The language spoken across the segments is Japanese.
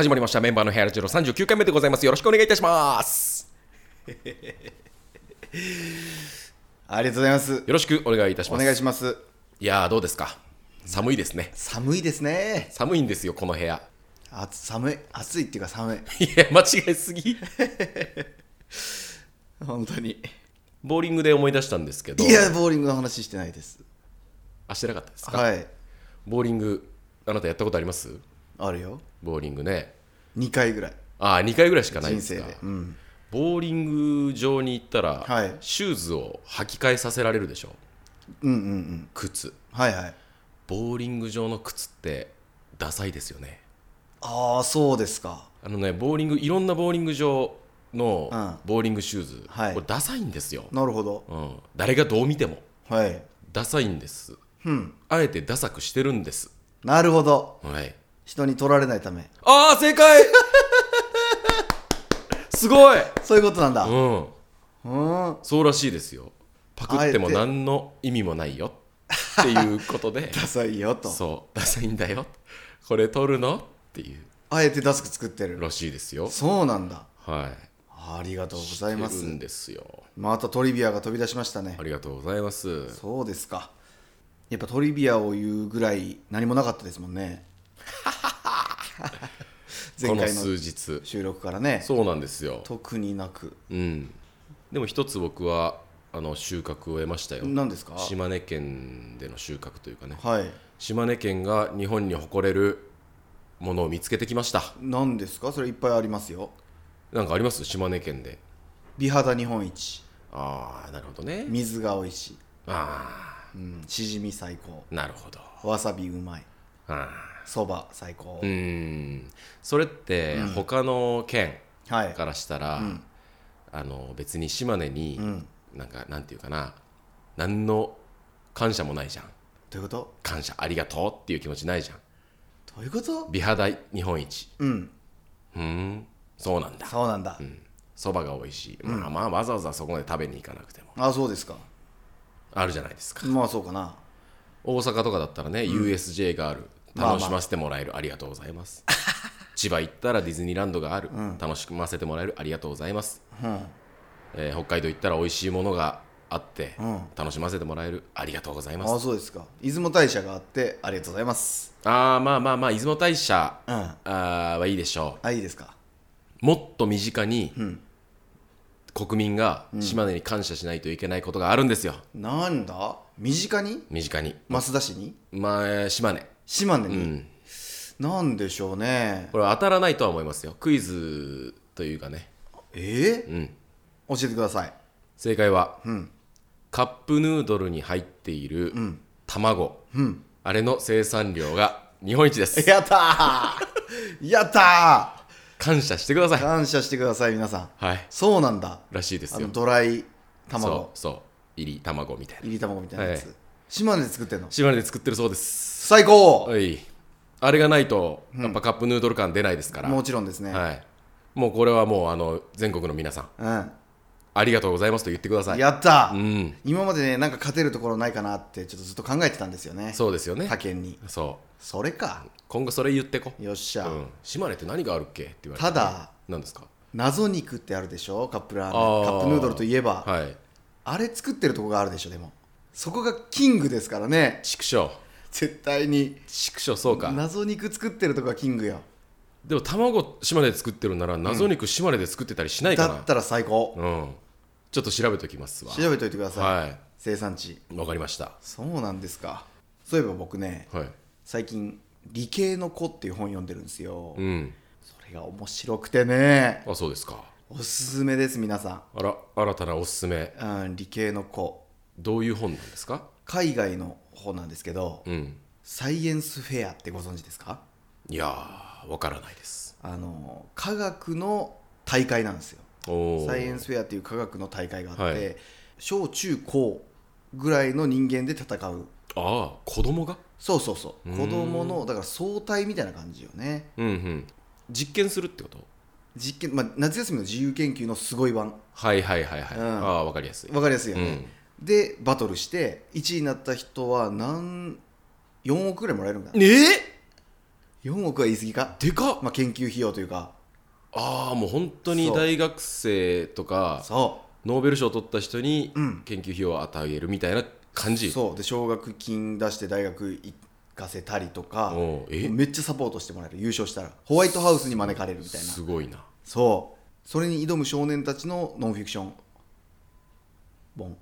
始まりましたメンバーの部屋ラジオ39回目でございます。よろしくお願いいたします。 ありがとうございます。よよろしくお願いいたします。 お願いします。 いやーどうですか。寒いですね。 寒いですね。 寒いんですよこの部屋。 寒い、暑いっていうか寒い。 いや間違いすぎ。 本当に。 ボーリングで思い出したんですけど。 いや、ボーリングの話してないです。 してなかったですか。 はい。 ボーリングあなたやったことあります。 あるよ。 ボーリングね。 2回ぐらい。 2回ぐらいしかないですか。 人生で。 ボーリング場に行ったら、 はい、 シューズを履き替えさせられるでしょ。靴。 はいはい。 ボーリング場の靴ってダサいですよね。 ああ、そうですか。 ボーリングいろんなボーリング場のボーリングシューズ、 はい、 これダサいんですよ。 なるほど、 誰がどう見ても、 はい、 ダサいんです、あえてダサくしてるんです。 なるほど、 はい、 人に取られないため。 ああ正解すごい。 そういうことなんだ。 そうらしいですよ。パクっても何の意味もないよっていうことでダサいよと。 そうダサいんだよこれ取るのっていうあえてダサく作ってるらしいですよ。 そうなんだ。 はい、 ありがとうございます。 してるんですよ。 またトリビアが飛び出しましたね。 ありがとうございます。 そうですか。やっぱトリビアを言うぐらい何もなかったですもんね。前回の数日収録からね。 そうなんですよ。 特になく。 でも一つ僕は収穫を得ましたよ。 何ですか。 島根県での収穫というかね、 はい、 島根県が日本に誇れるものを見つけてきました。 何ですか。それいっぱいありますよ。 なんかあります。島根県で美肌日本一。 なるほどね。 水が美味しい。しじみ最高。 なるほど。 わさびうまい。そば最高。 それって他の県はいからしたら、別に島根になんていうかな、何の感謝もないじゃん。 どういうこと。 感謝ありがとうっていう気持ちないじゃん。 どういうこと。 美肌日本一。そうなんだ。 そうなんだ。 そばが美味しい。まあわざわざそこまで食べに行かなくてもあ、そうですか。 あるじゃないですか。 まあそうかな。 大阪とかだったらね、USJ がある、楽しませてもらえる、ありがとうございます。千葉行ったらディズニーランドがある、楽しませてもらえる、ありがとうございます。北海道行ったら美味しいものがあって、楽しませてもらえる、ありがとうございます。 あ、そうですか。出雲大社があってありがとうございます。 まあ出雲大社、はいいでしょう。 いいですか。 もっと身近に、国民が島根に感謝しないといけないことがあるんですよ。 なんだ。身近に。増田市に。 島根に、なんでしょうね。 これは当たらないとは思いますよ。クイズというかね。 教えてください。 正解は、カップヌードルに入っている卵、あれの生産量が日本一です。 やったーやったー。 感謝してください。 感謝してください皆さん。 はい。 そうなんだ。 らしいですよ。 ドライ卵。 そう入り卵みたいな。 入り卵みたいなやつ、島根で作ってんの。 島根で作ってるそうです。 最高。 はい。あれがないとやっぱカップヌードル感出ないですから。 もちろんですね。 はい。もうこれはもう全国の皆さん、ありがとうございますと言ってください。 やった、今までね、なんか勝てるところないかなってちょっとずっと考えてたんですよね。 そうですよね。 他県に。それか。 今後それ言ってこ。 よっしゃ、 島根って何があるっけって言われて、 ただ何ですか。 謎肉ってあるでしょ。カップラーメン、カップヌードルといえば、あれ作ってるとこがあるでしょ。でもそこがキングですからね。 畜生。 絶対に畜生。そうか。 謎肉作ってるとこがキングよ。 でも卵島根で作ってるなら謎肉島根で作ってたりしないかな。 だったら最高。 ちょっと調べておきますわ。 調べておいてください。生産地。 わかりました。 そうなんですか。そういえば僕ね、最近理系の子っていう本読んでるんですよ。それが面白くてね。 そうですか。 おすすめです皆さん。 新たなおすすめ。 理系の子。 どういう本なんですか。 海外の本なんですけど、サイエンスフェアってご存知ですか。 いやー、わからないです。 科学の大会なんですよ。サイエンスフェアっていう科学の大会があって、小中高ぐらいの人間で戦う。 子供が。 そう子供のだから総体みたいな感じよね。 実験するってこと。 実験、夏休みの自由研究のすごい版。 わかりやすい。 わかりやすいよね。でバトルして1位になった人は4億ぐらいもらえるんだ。 4億は言い過ぎか。 でかっ。 まあ、研究費用というか。 ああ、もう本当に大学生とかそうノーベル賞を取った人にうん研究費用を与えるみたいな感じ。 そうで奨学金出して大学行かせたりとか、 おうめっちゃサポートしてもらえる。優勝したらホワイトハウスに招かれるみたいな。 すごいな。 そうそれに挑む少年たちのノンフィクション本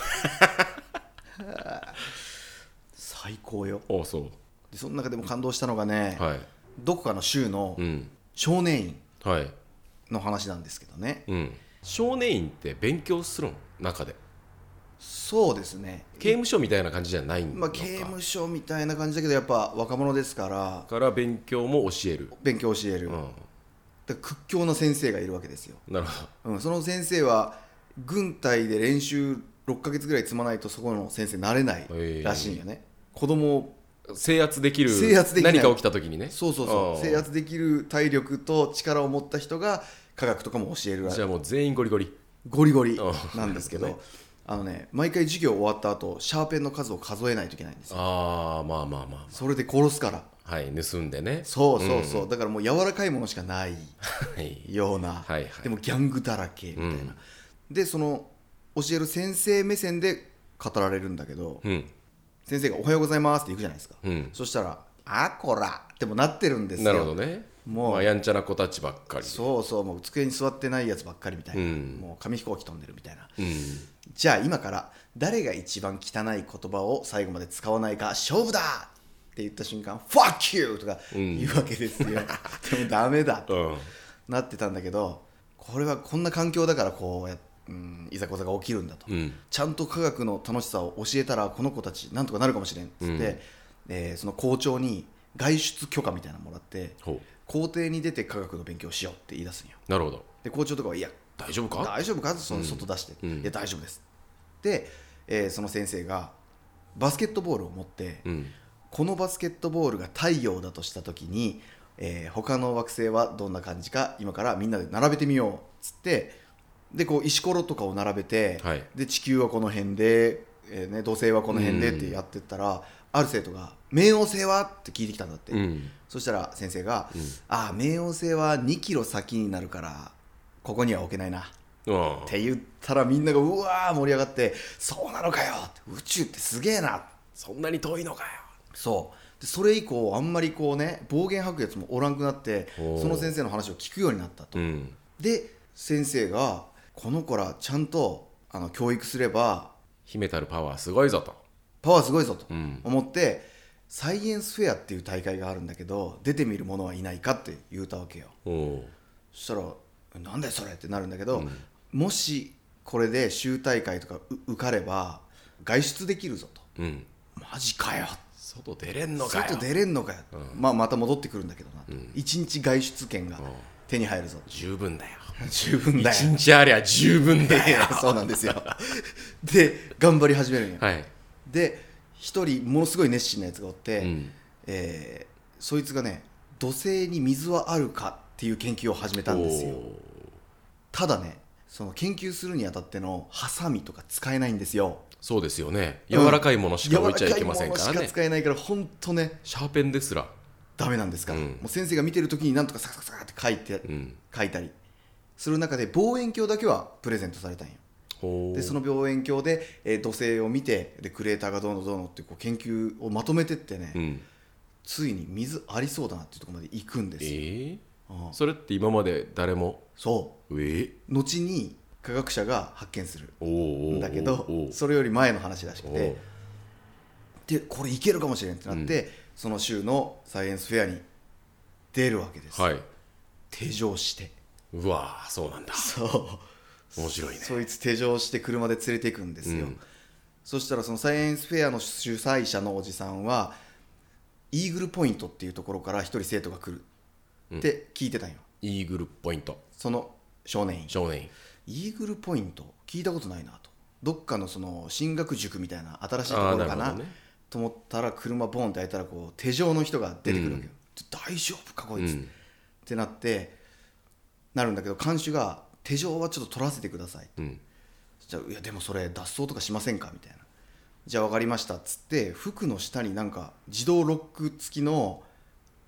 最高よ。 ああ、そう。 でその中でも感動したのがね、 はい。 どこかの州のうん。 少年院はい。 の話なんですけどね。 うん。少年院って勉強するの中で。 そうですね。 刑務所みたいな感じじゃないのか。 まあ、刑務所みたいな感じだけどやっぱ若者ですからから勉強も教える。 勉強教える、 うだから屈強な先生がいるわけですよ、 ん。なるほその先生は軍隊で練習6ヶ月ぐらい積まないとそこの先生なれないらしいんよね、子供をど。制圧できる。 制圧できない何か起きた時にね。 そうそうそう制圧できる体力と力を持った人が科学とかも教えるらしい。 じゃあもう全員ゴリゴリ。 ゴリゴリうんなんですけど、 ね毎回授業終わった後シャーペンの数を数えないといけないんですよ。 ああ、まあまあまあ。 それで殺すから。 はい、盗んでね。 そうそうそう、だからもう柔らかいものしかないはい。 ような、 はいはいでもギャングだらけみたいな、でその教える先生目線で語られるんだけど、 うん。 先生がおはようございますって言うじゃないですか、 うん。 そしたらあこらってもなってるんですよ。 なるほどね。 もうまあ、やんちゃな子たちばっかり。 そうそうもう机に座ってないやつばっかりみたいな、 うんもう紙飛行機飛んでるみたいな、 うん。 じゃあ今から誰が一番汚い言葉を最後まで使わないか勝負だって言った瞬間 Fuck you とか言うわけですよ、でもダメだとうん。 なってたんだけど、これはこんな環境だからいざこざが起きるんだと、 うん。 ちゃんと科学の楽しさを教えたらこの子たちなんとかなるかもしれんっつって、その校長に外出許可みたいなのもらってほう。 校庭に出て科学の勉強をしようって言い出すんよ。 なるほど。 で校長とかはいや大丈夫か。 大丈夫かその外出して、 うんいや大丈夫ですで、その先生がバスケットボールを持って、 うん。 このバスケットボールが太陽だとした時に、他の惑星はどんな感じか今からみんなで並べてみようっつってでこう石ころとかを並べて、 はい。 で地球はこの辺で、土星はこの辺でってやってったら、ある生徒が冥王星はって聞いてきたんだって、 うん。 そしたら先生が、 うんああ冥王星は2キロ先になるからここには置けないなっうん。 て言ったらみんながうわー盛り上がってそうなのかよって宇宙ってすげえなそんなに遠いのかよ。 そうでそれ以降あんまりこうね暴言吐くやつもおらんくなっておーその先生の話を聞くようになったと、 うん。 で先生がこの子らちゃんと教育すれば秘めたるパワーすごいぞと。 パワーすごいぞとうん。 思って、サイエンスフェアっていう大会があるんだけど出てみる者はいないかって言うたわけよ。 おお。 そしたらなんだよそれってなるんだけど、 うんもしこれで州大会とか受かれば外出できるぞと。 うん。 マジかよ外出れんのかよ。 外出れんのかよ、また戻ってくるんだけどな、一日外出券がうん手に入るぞ、 十分だよ。 十分だよ一日ありゃ十分だよ。 そうなんですよで頑張り始めるんよ、 はい。 で一人ものすごい熱心なやつがおって、 うん。 そいつがね土星に水はあるかっていう研究を始めたんですよ。 おーただねその研究するにあたってのハサミとか使えないんですよ。 そうですよね。柔らかいものしか置いちゃいけませんからね。 柔らかいものしか使えないから本当ねシャーペンですら。 ダメなんですから、 うんもう先生が見てる時になんとかサクサクサクってうん。 書いたりする中で望遠鏡だけはプレゼントされたんよ。 ほう。 でその望遠鏡で、土星を見てでクレーターがどうのどうのってこう研究をまとめてってね、 うん。 ついに水ありそうだなっていうところまで行くんですよ。 それって今まで誰も。 そう後に科学者が発見するんんだけどそれより前の話らしくて、でこれいけるかもしれんってなって、その週のサイエンスフェアに出るわけです、 はい。 手錠してうわー、そうなんだ。 そう面白いね。 そいつ手錠して車で連れていくんですよ、 うんそしたらそのサイエンスフェアの主催者のおじさんはイーグルポイントっていうところから一人生徒が来るって聞いてたんよ、 イーグルポイント。 その少年院。 少年院。 イーグルポイント聞いたことないなと、どっかのその進学塾みたいな新しいところかななるほどねと思ったら車ボンって開いたらこう手錠の人が出てくるわけよ、大丈夫かこいつ、ってなってなるんだけど看守が手錠はちょっと取らせてください、じゃあいやでもそれ脱走とかしませんかみたいな、じゃあ分かりましたっつって服の下になんか自動ロック付きの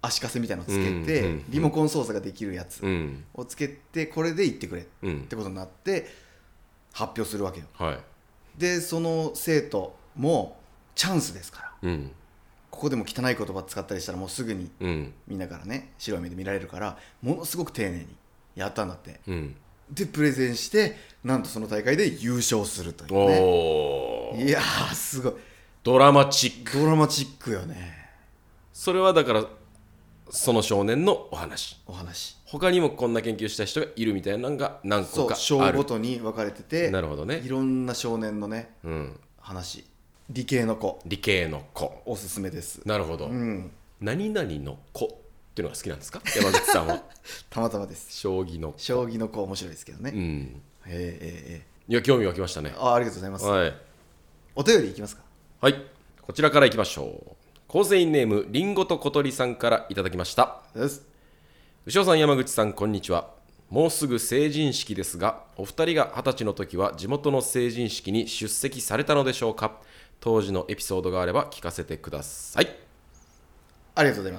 足かせみたいなのをつけて、リモコン操作ができるやつをつけて、これで行ってくれってことになって発表するわけよ。でその生徒もチャンスですから、ここでも汚い言葉使ったりしたらもうすぐにみんなからね白い目で見られるから、ものすごく丁寧にやったんだって、でプレゼンして、なんとその大会で優勝するというね。いやーすごいドラマチック。 ドラマチックよね。 それはだからその少年のお話。他にもこんな研究した人がいるみたいなのが何個かある。 そう、章ごとに分かれてて、 なるほどね。 いろんな少年のね、話。理系の子おすすめです。 なるほど、何々の子っていうのが好きなんですか、山口さんは。 たまたまです。 将棋の子面白いですけどね。 いや興味湧きましたね。 ありがとうございます。お便りいきますか。 はい、こちらからいきましょう。構成員ネームりんごと小鳥さんからいただきました。牛尾さん、山口さん、こんにちは。もうすぐ成人式ですが、お二人が20歳の時は地元の成人式に出席されたのでしょうか。当時のエピソードがあれば聞かせてください。 ありがとうございます。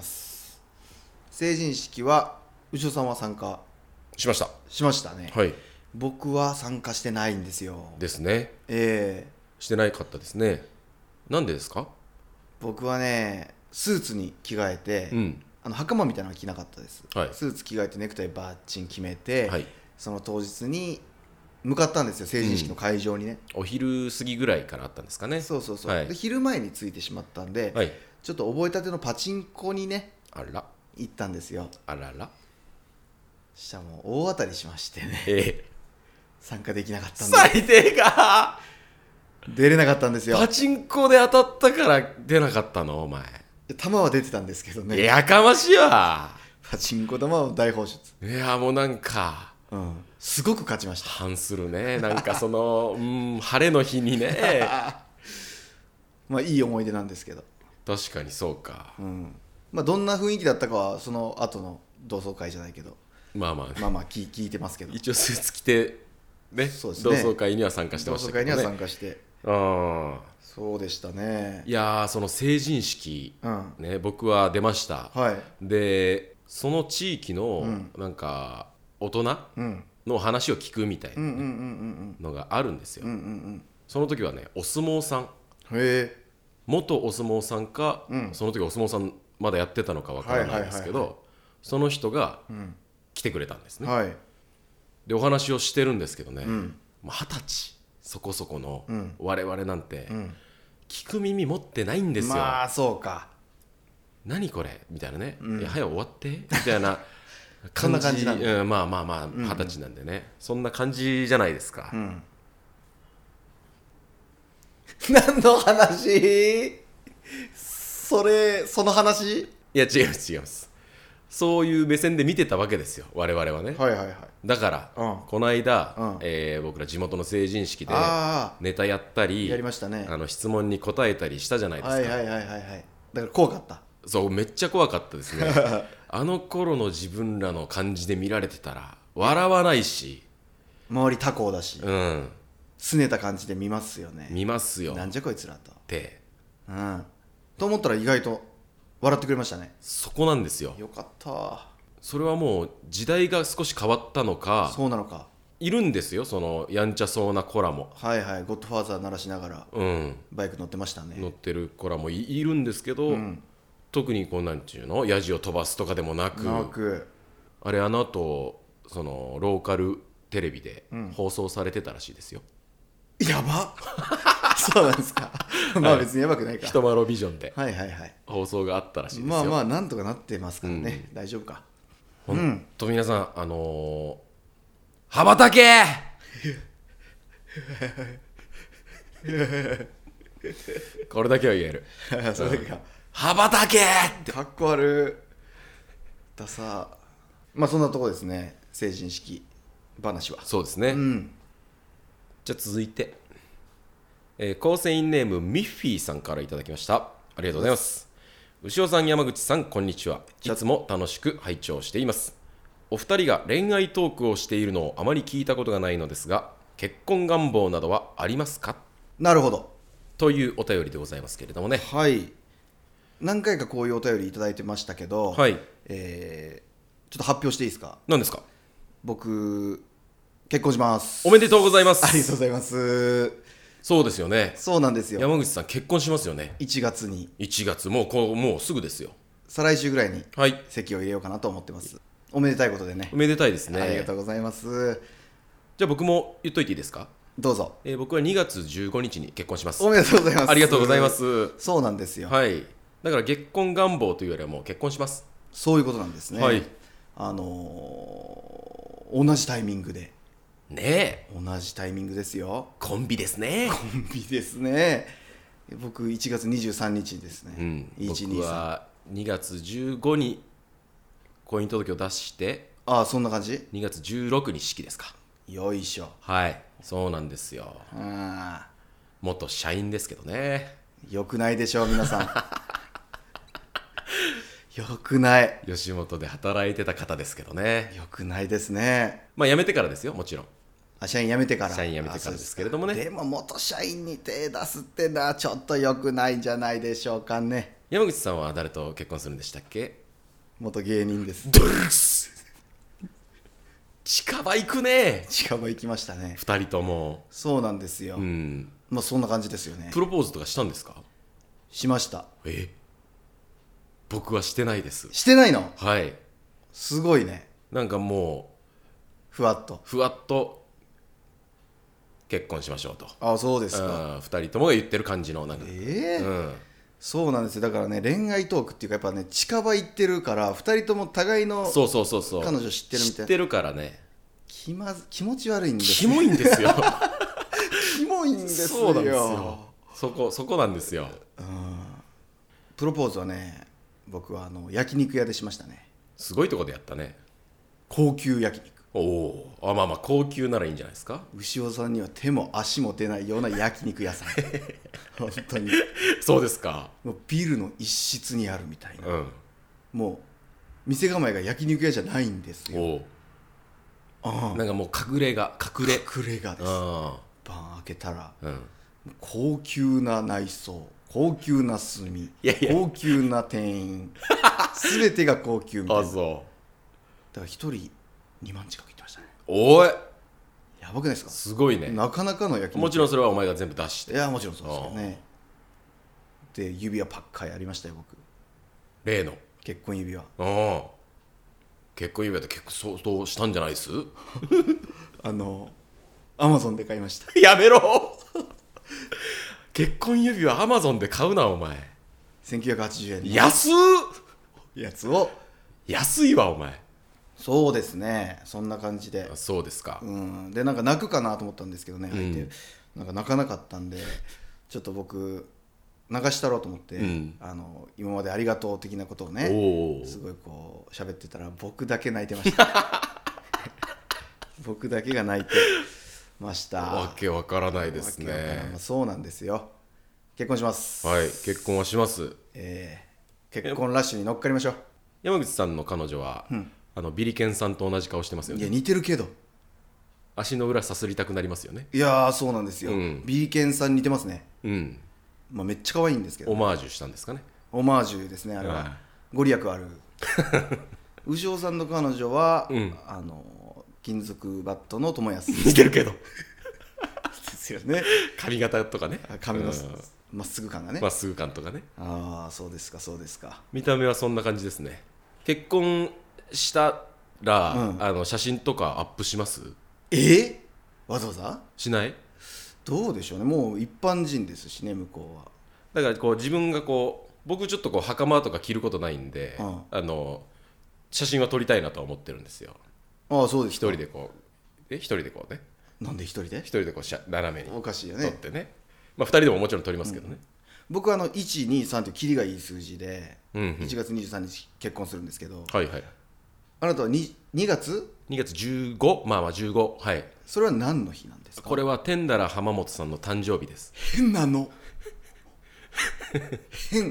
成人式は牛尾さんは参加しましたね。 はい。 僕は参加してないんですよ。 ですね。してないかったですね。なんでですか。 僕はねスーツに着替えて、袴みたいなのは着なかったです、スーツ着替えてネクタイバッチン決めて、その当日に向かったんですよ、成人式の会場にね。 お昼過ぎぐらいからあったんですかね。 そう、で昼前に着いてしまったんで、ちょっと覚えたてのパチンコにね行ったんですよ。したらもう大当たりしましてね、参加できなかったんで。 最低か。 出れなかったんですよ。 パチンコで当たったから出なかったのお前。 玉は出てたんですけどね。 やかましいわ。 パチンコ玉は大放出。 いやもうなんか、 すごく勝ちました。 反するね。なんかその晴れの日にね。 まあいい思い出なんですけど。 確かにそうか。 まあどんな雰囲気だったかはその後の同窓会じゃないけど。 まあ聞いてますけど。 一応スーツ着てね。同窓会には参加してましたけどね。 同窓会には参加して。そうでしたね。 いやその成人式、僕は出ました。でその地域のなんか大人の話を聞くみたいなのがあるんですよ。その時はねお相撲さん、元お相撲さんか、その時お相撲さんまだやってたのかわからないですけど、その人が来てくれたんですね。でお話をしてるんですけどね、20歳そこそこの我々なんて聞く耳持ってないんですよ。 まあそうか。 何これみたいなね、いや早終わってみたいなそんな感じなんだ。 まあ20歳なんでね、そんな感じじゃないですか。 何の話？その話？ いや違います。そういう目線で見てたわけですよ我々はね。だから、この間、僕ら地元の成人式でネタやったりやりましたね。 質問に答えたりしたじゃないですか。 だから怖かった。 そうめっちゃ怖かったですね。あの頃の自分らの感じで見られてたら笑わないし、 周り他校だし、拗ねた感じで見ますよね。 見ますよ。 なんじゃこいつらと。 と思ったら意外と笑ってくれましたね。 そこなんですよ。 よかった。 それはもう時代が少し変わったのか。 そうなのか。 いるんですよそのやんちゃそうな子らも。 ゴッドファーザー鳴らしながら、バイク乗ってましたね。 乗ってる子らも いるんですけど、特にこうなんていうのヤジを飛ばすとかでもなく、あれの後そのローカルテレビで放送されてたらしいですよ。 やばそうなんですか。まあ別にやばくないか。 ひとまろビジョンで放送があったらしいですよ。 まあなんとかなってますからね、大丈夫か。 本当皆さん羽ばたけこれだけは言える。 それか羽ばたけってかっこ悪いださ。まあそんなとこですね、成人式話は。 そうですね。じゃあ続いて、構成員ネームミッフィーさんからいただきました。ありがとうございます。牛尾さん、山口さん、こんにちは。いつも楽しく拝聴しています。お二人が恋愛トークをしているのをあまり聞いたことがないのですが、結婚願望などはありますか？ なるほど。 というお便りでございますけれどもね。 何回かこういうお便りいただいてましたけど、 はい。 ちょっと発表していいですか。 何ですか？ 僕結婚します。 おめでとうございます。 ありがとうございます。 そうですよね。 そうなんですよ。 山口さん結婚しますよね。 1月に 1月もうすぐですよ。 再来週ぐらいにはい。 籍を入れようかなと思ってます。おめでたいことでね。 おめでたいですね。 ありがとうございます。 じゃあ僕も言っといていいですか？ どうぞ。 僕は2月15日に結婚します。 おめでとうございます。 ありがとうございます。 そうなんですよ。 はい。だから結婚願望というよりはもう結婚します。 そういうことなんですね。 はい。 同じタイミングで。 ねえ。 同じタイミングですよ。 コンビですね。 コンビですね。僕1月23日ですね。 うん。 123。 僕は2月15に婚姻届を出して、 ああ、そんな感じ。 2月16に式ですか。 よいしょ。 はい。そうなんですよ。 ああ、 元社員ですけどね。 よくないでしょう皆さん。よくない。 吉本で働いてた方ですけどね。 よくないですね。 まあ辞めてからですよ、もちろん。 社員辞めてから。 社員辞めてからですけれどもね。 でも元社員に手出すってのはちょっとよくないんじゃないでしょうかね。 山口さんは誰と結婚するんでしたっけ？ 元芸人です。 ドルース近場行くね。 近場行きましたね。 2人とも。 そうなんですよ。 うん。 まあそんな感じですよね。 プロポーズとかしたんですか？ しました。 僕はしてないです。 してないの？ はい。 すごいね。 なんかもふわっと。 うふわっと結婚しましょうと。 あ、そうですか。 2人ともが言ってる感じのなんか、 そうなんですよ。だからね、恋愛トークっていうかやっぱね、近場行ってるから2人とも互いのそう彼女知ってるみたいな。 知ってるからね。 気持ち悪いんですキモいんですよ。 キモいんですよ。 そうなんですよ。そこなんですよ。 プロポーズはね、僕は焼肉屋でしましたね。 すごいとこでやったね。 高級焼肉。 おお。まあ高級ならいいんじゃないですか。 牛尾さんには手も足も出ないような焼肉屋さん。本当に。 そうですか。 もうビルの一室にあるみたいな。 うん。 もう店構えが焼肉屋じゃないんですよ。 なんかもう隠れ家です。バーン開けたら、高級な内装、高級な炭、高級な店員、すべてが高級みたいな。だから一人2万近くいってましたね。 おい、 やばくないですか？ すごいね。 なかなかの焼肉。 もちろんそれはお前が全部出して。 いや、もちろんそうですよね。で、指輪パッカーやりましたよ、僕。 例の結婚指輪。 結婚指輪って結構相当したんじゃないです？ アマゾンで買いました。 やめろ。結婚指輪アマゾンで買うなお前。 1980円の安っ。 やつを。 安いわお前。 そうですね、そんな感じで。 そうですか。 でなんか泣くかなと思ったんですけどね、相手なんか泣かなかったんで、ちょっと僕流したろうと思って、今までありがとう的なことをね、すごいこう喋ってたら僕だけ泣いてました。僕だけが泣いてました。 わけわからないですね。 そうなんですよ。結婚します。 はい、結婚はします。 結婚ラッシュに乗っかりましょう。 山口さんの彼女は、ビリケンさんと同じ顔してますよね。 いや似てるけど足の裏さすりたくなりますよね。 いやーそうなんですよ、ビリケンさん似てますね。めっちゃ可愛いんですけど、 オマージュしたんですかね。 オマージュですね、あれは。ご利益ある。牛尾さんの彼女は、金属バットの友安。 似てるけどですよね。 髪型とかね、 髪のまっすぐ感がね。 まっすぐ感とかね。 ああ、そうですかそうですか。 見た目はそんな感じですね。結婚したら、写真とかアップします？ わざわざしない？ どうでしょうね。もう一般人ですしね、向こうは。 だからこう自分がこう、僕ちょっとこう袴とか着ることないんで、写真は撮りたいなとは思ってるんですよ。 ああ、そうですか。 一人でこうね。 なんで一人で？ 一人でこう斜めにおかしいよね。 撮ってね。まあ2人でももちろん撮りますけどね。 僕は1、2、3というキリがいい数字で、 1 月23日結婚するんですけど、 あなたは 2月 2月15、まあ15、はい。 それは何の日なんですか？ これはテンダラ浜本さんの誕生日です。 変なの。変。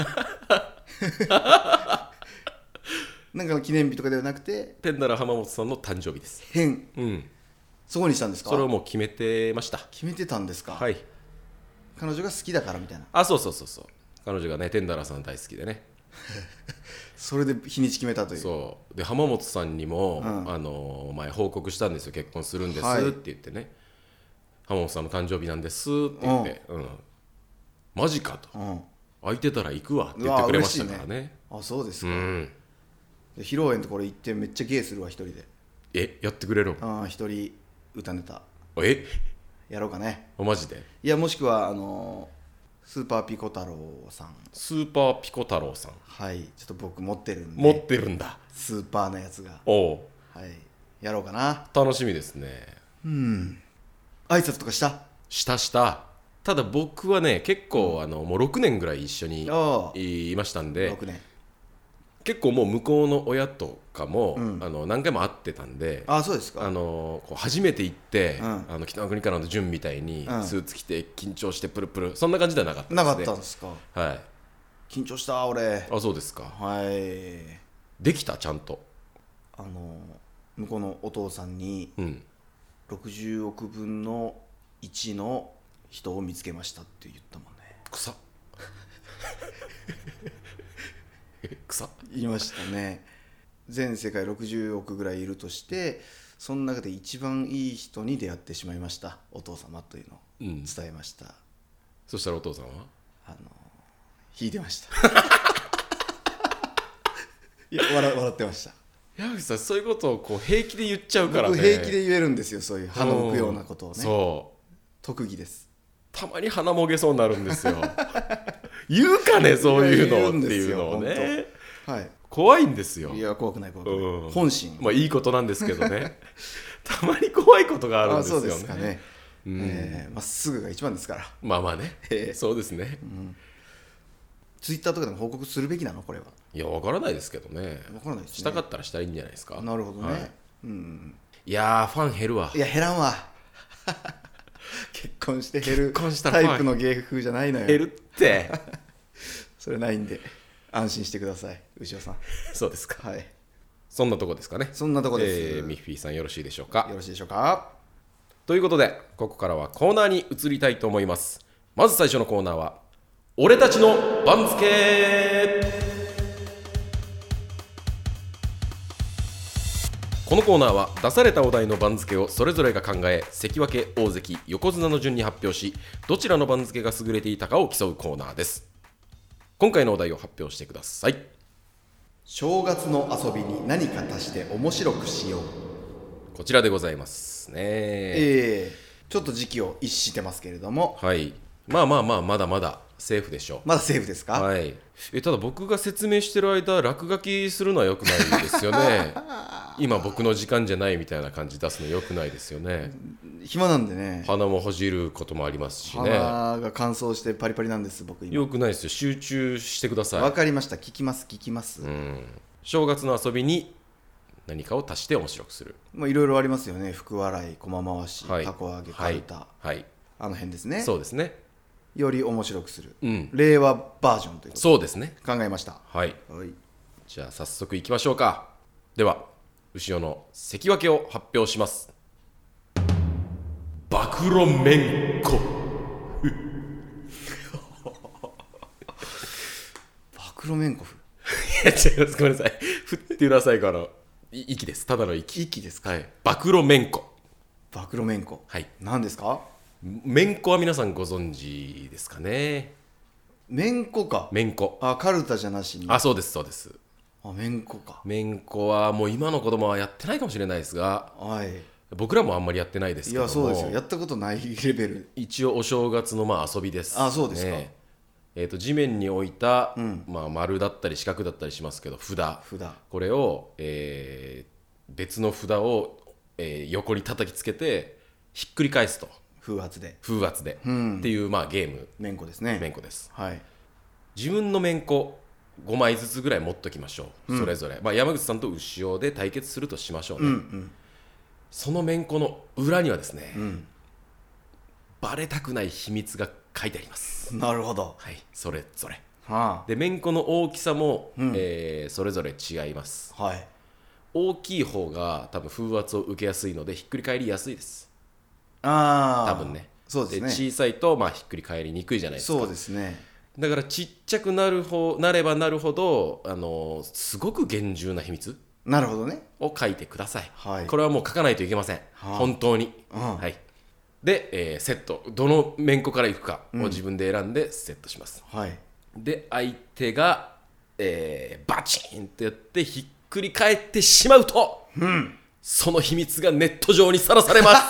なんかの記念日とかではなくて、 テンダラ浜本さんの誕生日です。 変。そこにしたんですか？ それをもう決めてました。 決めてたんですか？ はい。 彼女が好きだからみたいな。 あ、そう。 彼女がねテンダラーさん大好きでね。 それで日にち決めたという。 そうで浜本さんにも、前報告したんですよ、結婚するんですって言ってね、浜本さんの誕生日なんですって言って、マジかと、空いてたら行くわって言ってくれましたからね。 あ、そうですか。で披露宴のところ行ってめっちゃゲイするわ、一人で。 やってくれるの？一人歌ネタやろうかね。 マジで？ いや、もしくはスーパーピコ太郎さん。 スーパーピコ太郎さん、 はい、ちょっと僕持ってるんで。 持ってるんだ、 スーパーなやつが。 おう、 はい、やろうかな。 楽しみですね。 挨拶とかした。 ただ僕はね結構、もう6年ぐらい一緒にいましたんで、 6年結構もう向こうの親とかも、何回も会ってたんで、 そうですか。 こう初めて行って、北の国からの潤みたいにうんスーツ着て緊張してプルプル、そんな感じではなかったですね。 なかったんですか。 はい。 緊張した俺。 あ、そうですか。 はい。 できたちゃんと。 向こうのお父さんに、60億分の1の人を見つけましたって言ったもんね。 草草言いましたね。全世界60億ぐらいいるとして、その中で一番いい人に出会ってしまいました、お父様というのを伝えました。 そしたらお父さんは引いてましたいや、笑ってました。 矢口さん、そういうことをこう平気で言っちゃうからね。 僕平気で言えるんですよ、そういう歯の浮くようなことをね。 そう特技です。 たまに鼻もげそうになるんですよ言うかね、そういうのっていうのをね、 はい、 怖いんですよ。 いや、怖くない怖くない、本心。 まあいいことなんですけどねたまに怖いことがあるんですよね。 そうですかね。まっすぐが一番ですから。 まあまあね、そうですね。 ツイッターとかでも報告するべきなの、これは。 いや、わからないですけどね。 わからないですね。 したかったらしたらいいんじゃないですか。 なるほどね。 はい、いやー、ファン減るわ。 いや、減らんわ結婚して減るタイプの芸風じゃないのよ。 減るってそれないんで安心してください、牛尾さん。 そうですか。 はい、 そんなとこですかね。 そんなとこです。 ミッフィーさん、よろしいでしょうか。 よろしいでしょうか。 ということで、ここからはコーナーに移りたいと思います。まず最初のコーナーは俺たちの番付。このコーナーは出されたお題の番付をそれぞれが考え、関脇、大関、横綱の順に発表し、どちらの番付が優れていたかを競うコーナーです。今回のお題を発表してください。 正月の遊びに何か足して面白くしよう。 こちらでございますね。 ちょっと時期を逸してますけれども、 はい、まだまだセーフでしょう。 まだセーフですか。 はい。ただ僕が説明してる間落書きするのは良くないですよね今僕の時間じゃないみたいな感じ出すの良くないですよね。 暇なんでね。 鼻もほじることもありますしね。 鼻が乾燥してパリパリなんです、僕今。 良くないですよ。集中してください。 わかりました。聞きます。 正月の遊びに何かを足して面白くする。 いろいろありますよね。福笑い、駒回し、たこ揚げ、かるた、あの辺ですね。 そうですね。 より面白くする、令和バージョンということでそうですね、 考えました。 はい、じゃあ早速いきましょうか。では牛尾の関脇を発表します。暴露めんこ暴露めんこふいや違います、ごめんなさい。振ってくださいから、息です。ただの息ですか。 はい、暴露めんこ。 暴露めんこ、 はい、 何ですか。 めんこは皆さんご存知ですかね。 めんこか。 めんこ。 カルタじゃなしに。 そうですそうです。 めんこか。 めんこはもう今の子供はやってないかもしれないですが、僕らもあんまりやってないですけども。 いや、そうですよ。やったことないレベル。 一応お正月の遊びです、ね。 そうですか。 地面に置いた、丸だったり四角だったりしますけど札これを、別の札を、横に叩きつけてひっくり返すと。風圧で、っていう、ゲーム。 めんこですね。 めんこです、 はい、 自分のめんこ5枚ずつぐらい持っときましょう、それぞれ。山口さんと牛尾で対決するとしましょうね。そのめんこの裏にはですね、バレたくない秘密が書いてあります。 なるほど。 はい、それぞれ。 で、 めんこの大きさも、それぞれ違います。大きい方が多分風圧を受けやすいのでひっくり返りやすいです。多分ね。 そうですね。 小さいと、ひっくり返りにくいじゃないですか。 そうですね。 だからちっちゃくなればなるほど、すごく厳重な秘密なるほどね。 を書いてください、 はい、 これはもう書かないといけません、本当に、はい、で、セットどの面子からいくかを自分で選んでセットします、 はい、 で相手が、バチンってやってひっくり返ってしまうと、その秘密がネット上にさらされます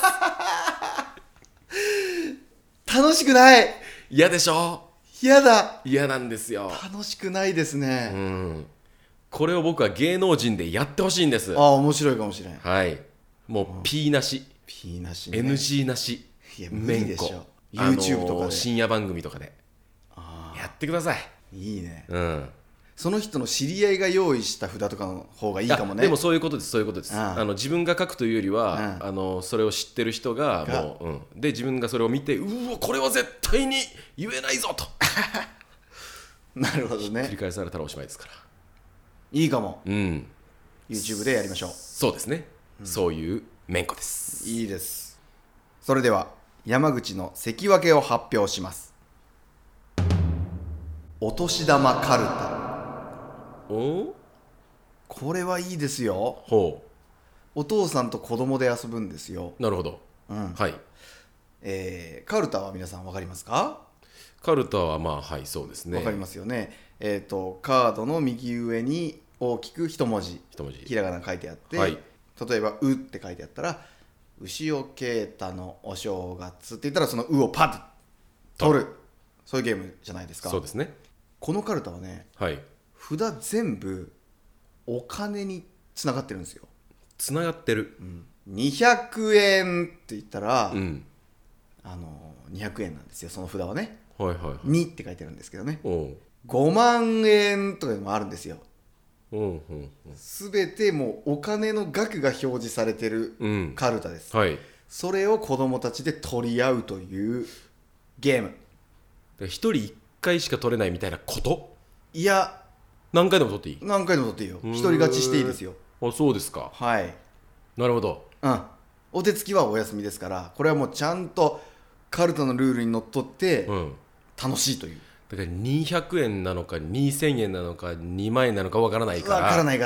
楽しくない。 嫌でしょ。 嫌だ。 嫌なんですよ。 楽しくないですね。 これを僕は芸能人でやってほしいんです。 面白いかもしれん。 はい。もう P なし、 P なし、ね、 NG なし、 いや無理でしょ。YouTube とかで深夜番組とかでやってください。 いいね。 その人の知り合いが用意した札とかの方がいいかもね。 でもそういうことです、そういうことです。自分が書くというよりは、それを知ってる人がもう、で自分がそれを見て、うわこれは絶対に言えないぞとなるほどね。 繰り返されたらおしまいですから。 いいかも。 YouTube でやりましょう。 そうですね、そういうめんこです。 いいです。それでは山口の関脇を発表します。お年玉カルタ。これはいいですよ。お父さんと子供で遊ぶんですよ。 なるほど、はい。 カルタは皆さん分かりますか？ カルタははいそうですね。 分かりますよね。カードの右上に大きく一文字ひらがな書いてあって、例えば「う」って書いてあったら「牛尾啓太のお正月」って言ったらその「う」をパッと取る、そういうゲームじゃないですか。 そうですね。 このカルタはね、札全部お金につながってるんですよ。 つながってる、 200円って言ったら、200円なんですよ、その札はね。2って書いてあるんですけどね。5万円とかでもあるんですよ。すべてもうお金の額が表示されてるカルタです。それを子供たちで取り合うというゲーム。 1人1回しか取れないみたいなこと？ いや、 何回でも取っていい？ 何回でも取っていいよ。一人勝ちしていいですよ。 そうですか。 はい。 なるほど。 お手つきはお休みですから、これはもうちゃんとカルタのルールにのっとって楽しいという。 だから200円なのか2000円なのか2万円なのか分からないから。 分からないから、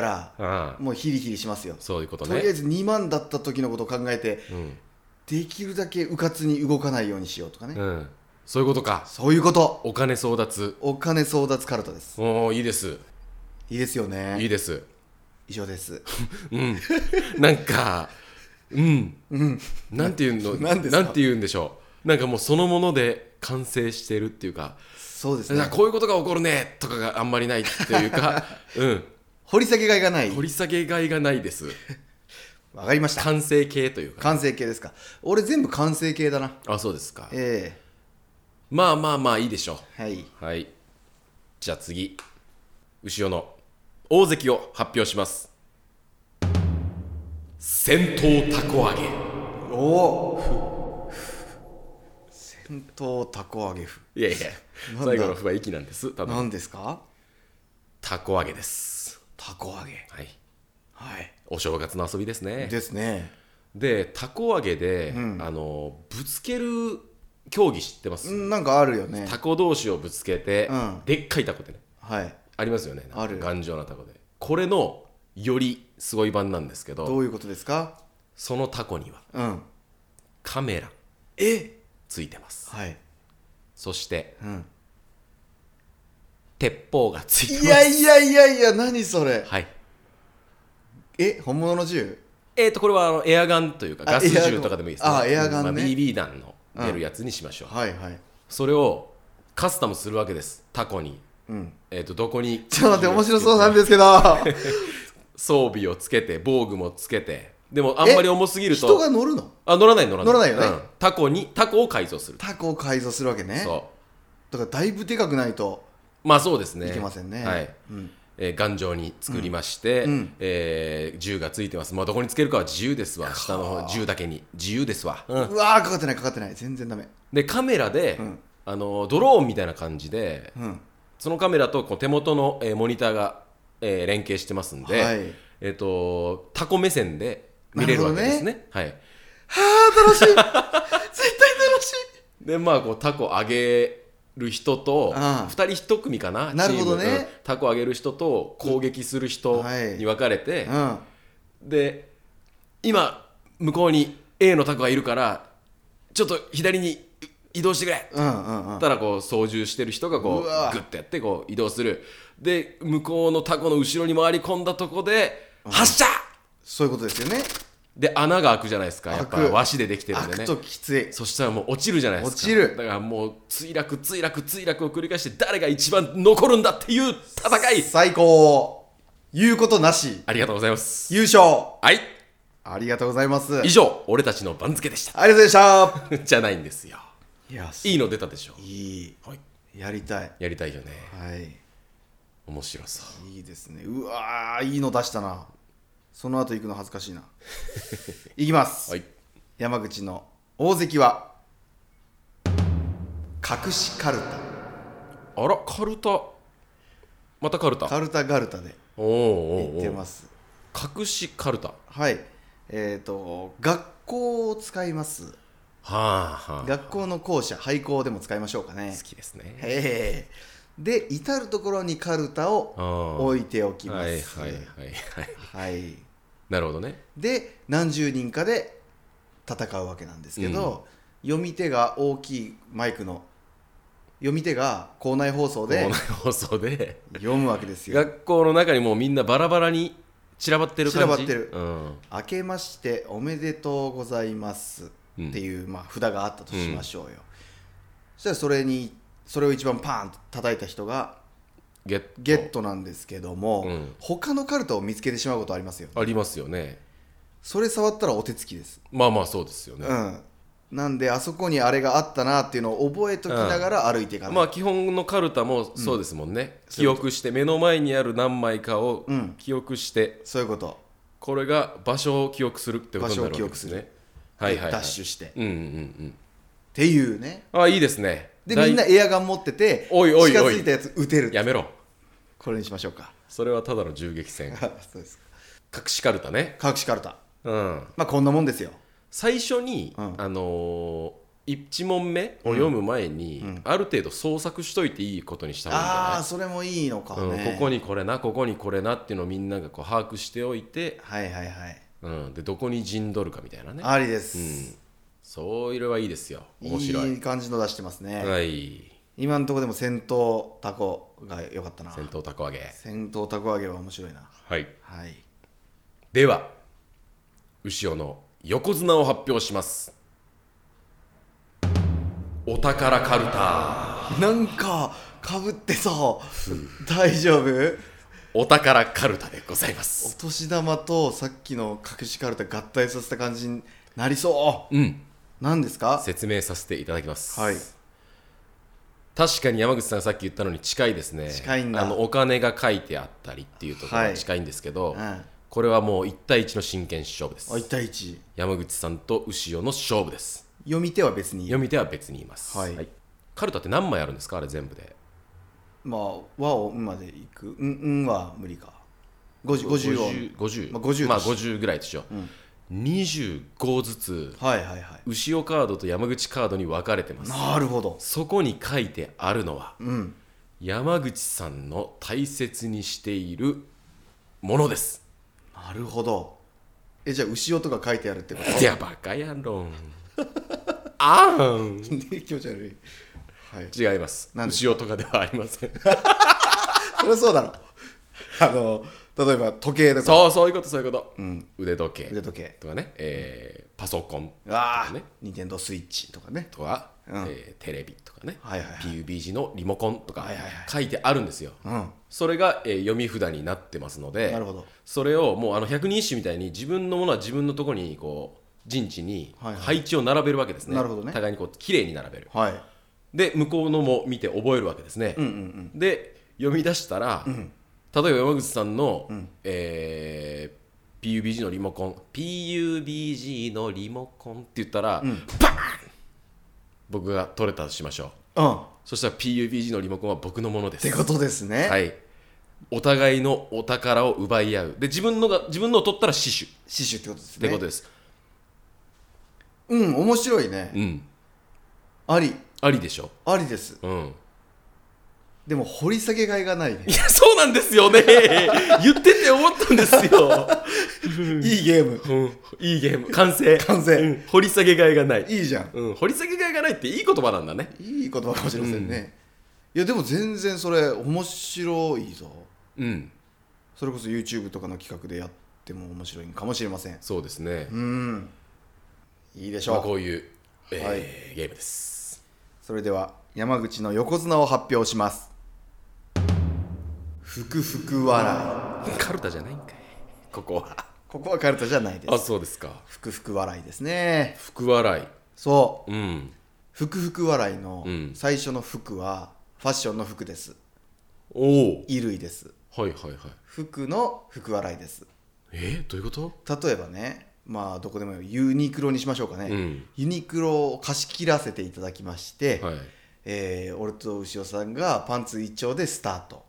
もうヒリヒリしますよ。 そういうことね。 とりあえず2万だった時のことを考えて、できるだけうかつに動かないようにしようとかね。 そういうことか。 そういうこと。 お金争奪。 お金争奪カルタです。 いいです。 いいですよね。 いいです。 以上です。 なんかなんていうの、なんて言うんでしょう。なんかもうそのもので完成してるっていうか。 そうですね。 こういうことが起こるねとかがあんまりないっていうか掘り下げがいがない。 掘り下げがいがないです。 わかりました。 完成形というか。 完成形ですか。俺全部完成形だな。 そうですか。まあいいでしょう。はい。じゃあ次、牛尾の大関を発表します。戦闘たこ揚げ。戦闘たこ揚げ風。いや最後の風は息なんです。 何ですか？ たこ揚げです。 たこ揚げ。 はい。お正月の遊びですね。 ですね。 でたこ揚げで、ぶつける競技知ってます？ なんかあるよね。 タコ同士をぶつけて、でっかいタコでね、ありますよね。 ある。 頑丈なタコで。これのよりすごい版なんですけど。 どういうことですか？ そのタコには、カメラついてます。そして、鉄砲がついてます。 いや何それ。本物の銃？ これはエアガンというかガス銃とかでもいいですね。 エアガンね。 BB 弾の出るやつにしましょう。それをカスタムするわけです。タコに、どこにちょっと待って、面白そうなんですけど装備をつけて防具もつけて、でもあんまり重すぎると人が乗るの？ 乗らないよね。 タコを改造する。 タコを改造するわけね。だからだいぶでかくないとそうですね。 いけませんね。 頑丈に作りまして、銃がついてます。どこにつけるかは自由ですわ。下の方銃だけに自由ですわ。 うわー、かかってない全然ダメで。カメラで、ドローンみたいな感じで、そのカメラと手元の、モニターが、連携してますんで、タコ目線で見れるわけですね。楽しい絶対楽しい。でタコ揚げる人とああ 2人1組かな。 なるほどねチームタコあげる人と攻撃する人に分かれて、 うんで今向こうに A のタコがいるからちょっと左に移動してくれ、たらこう操縦してる人がこううわグッてやってこう移動する。で向こうのタコの後ろに回り込んだとこで発射、 そういうことですよね。 で穴が開くじゃないですか。やっぱ開く和紙でできてるんでね。 開くときつい。 そしたらもう落ちるじゃないですか。 落ちる。 だからもう墜落を繰り返して誰が一番残るんだっていう戦い。 最高。言うことなし。 ありがとうございます。 優勝。 はい、 ありがとうございます。 以上俺たちの番付でした。 ありがとうございました。 じゃないんですよ。 いや、 いいの出たでしょ。 いい。 はい、 やりたい。 やりたいよね。 はい。 面白そう。 いいですね。うわー、いいの出したな。その後行くの恥ずかしいな。いきます。 はい、 山口の大関は隠しカルタ。 あらカルタ、またカルタ。 カルタガルタでおーおーお言ってー、 ます。 隠しカルタ。 はい。学校を使います。 はあはあ、 学校の校舎、廃校でも使いましょうかね。 好きですね。 へー。で、至る所にカルタを置いておきます。 はいはいはいはい。 はい。 なるほどね。 で、何十人かで戦うわけなんですけど、読み手が大きいマイクの読み手が校内放送で放送で読むわけですよ。 学校の中にもうみんなバラバラに散らばってる感じ。 散らばってる。 うん、 明けましておめでとうございますっていう、まあ、札があったとしましょうよ。そしたらそれを一番パーンと叩いた人がゲットなんですけども、他のカルタを見つけてしまうことありますよね。 ありますよね。 それ触ったらお手つきです。 まあまあそうですよね。 なんであそこにあれがあったなっていうのを覚えときながら歩いていかない。 まあ基本のカルタもそうですもんね。記憶して目の前にある何枚かを記憶して、 そういうこと。 これが場所を記憶するってことになるわけですね。はいはいはい。 ダッシュして、 うんっていうね。 あ、いいですね。 でみんなエアガン持ってておいおいおい近づいたやつ撃てる。 やめろ。 これにしましょうか。 それはただの銃撃戦。 そうです。 隠しカルタね。 隠しカルタ。 まあこんなもんですよ。 最初に、1問目を読む前に、ある程度創作しといていいことにした方がいいんじゃない？ ああ、それもいいのかね。 ここにこれな、ここにこれなっていうのをみんながこう把握しておいて、 はいはいはい。 でどこに陣取るかみたいなね。 ありです。 そういうのはいいですよ。面白い。 いい感じの出してますね。 はい。 今のところでも戦闘タコが良かったな。 戦闘タコ揚げ。 戦闘タコ揚げは面白いな。 はい。 はい。 では牛尾の横綱を発表します。お宝カルタ。 なんかかぶってそう。大丈夫？ お宝カルタでございます。 お年玉とさっきの隠しカルタ合体させた感じになりそう。何ですか？ 説明させていただきます。 はい。 確かに山口さんがさっき言ったのに近いですね。 近いんだ。 お金が書いてあったりっていうところが近いんですけど、これはもう1対1の真剣勝負です。 1対1。 山口さんと牛尾の勝負です。 読み手は別に読み手は別にいます。はい。カルタって何枚あるんですか？あれ全部で。 まあ和をまでいく。は無理か。50を。 50。 まあ 50ぐらいでしょ。25ずつ、牛尾カードと山口カードに分かれてます。 なるほど。 そこに書いてあるのは、山口さんの大切にしているものです。 なるほど。じゃあ牛尾とか書いてあるってこと？ いやバカ野郎あん気持ち悪い。 違います。牛尾とかではありません。 そりゃそうだろ。例えば時計とか。そういうこと。腕時計とかね、パソコンとかね、 ニンテンドースイッチとかね、 とか、テレビとかね、PUBG のリモコンとか書いてあるんですよ。それが読み札になってますので、それをもう百人一首みたいに自分のものは自分のところにこう陣地に配置を並べるわけですね。互いにこう綺麗に並べる。で向こうのも見て覚えるわけですね。で読み出したら、例えば山口さんの、PUBG のリモコン PUBG のリモコンって言ったら、パーン僕が取れたとしましょう。そしたら PUBG のリモコンは僕のものです。 ってことですね。 はい。お互いのお宝を奪い合う。で自分のを取ったら死守ってことですね。 ってことです。 面白いね。ありでしょ。 ありです。 でも掘り下げがいがないね。 いやそうなんですよね言ってて思ったんですよいいゲーム、 いいゲーム完成、掘り下げがいがない。 いいじゃん、 掘り下げがいがないっていい言葉なんだね。 いい言葉かもしれませんね、いやでも全然それ面白いぞ。それこそ YouTube とかの企画でやっても面白いかもしれません。 そうですね。 いいでしょう、 こういう、ゲームです。 それでは山口の横綱を発表します。ふくふく笑い。 カルタじゃないんかいここはカルタじゃないです。 あ、そうですか。 ふくふく笑いですね。 福笑い。 そう、ふくふく笑いの最初の服はファッションの服です。 おお、 衣類です。 はいはいはい。 服の福笑いです。 どういうこと？ 例えばね、まあどこでもいいユニクロにしましょうかね、ユニクロを貸し切らせていただきまして、俺と牛尾さんがパンツ一丁でスタート、